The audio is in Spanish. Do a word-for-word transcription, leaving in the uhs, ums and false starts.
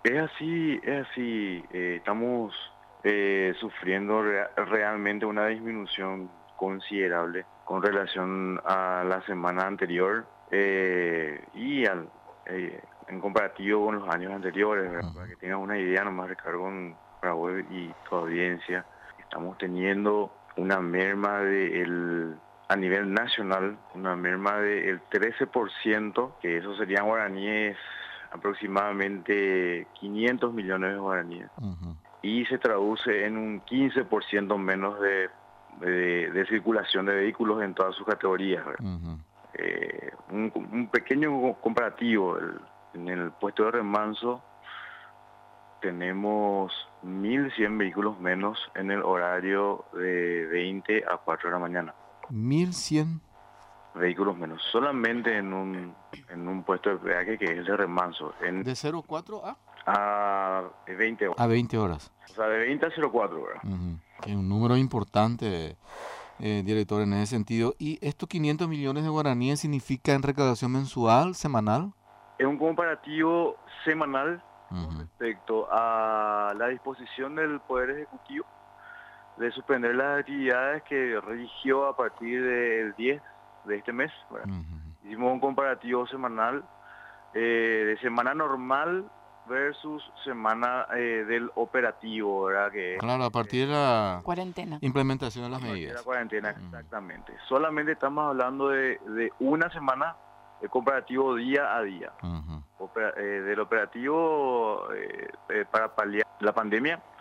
Es así, es así. Eh, estamos eh, sufriendo rea- realmente una disminución considerable con relación a la semana anterior eh, y al, eh, en comparativo con los años anteriores, ¿verdad? Para que tengas una idea, nomás recargo en, para vos y tu audiencia, estamos teniendo una merma de el, a nivel nacional, una merma del trece por ciento, que eso serían guaraníes aproximadamente quinientos millones de guaraníes, Ujú. y se traduce en un quince por ciento menos de, de, de circulación de vehículos en todas sus categorías, ¿verdad? Ujú. Eh, un, un pequeño comparativo, el- en el puesto de remanso tenemos mil cien vehículos menos en el horario de veinte a cuatro de la mañana. mil cien Vehículos menos, solamente en un, en un puesto de peaje que es el de remanso, en de cero cuatro a, a veinte horas. a veinte horas. O sea, de veinte a cero cuatro, ¿verdad? Ujú. Es un número importante, eh, director, en ese sentido. ¿Y estos quinientos millones de guaraníes significa en recaudación mensual, semanal? Es un comparativo semanal con Ujú. respecto a la disposición del Poder Ejecutivo de suspender las actividades que rigió a partir del diez de este mes, ¿verdad? Ujú. Hicimos un comparativo semanal eh, de semana normal versus semana eh, del operativo, ¿verdad? Que es Claro, a partir de la Cuarentena. implementación de las a partir de la medidas. cuarentena, Ujú. exactamente. Solamente estamos hablando de, de una semana de comparativo día a día. Ujú. Opera- eh, del operativo eh, eh, para paliar la pandemia,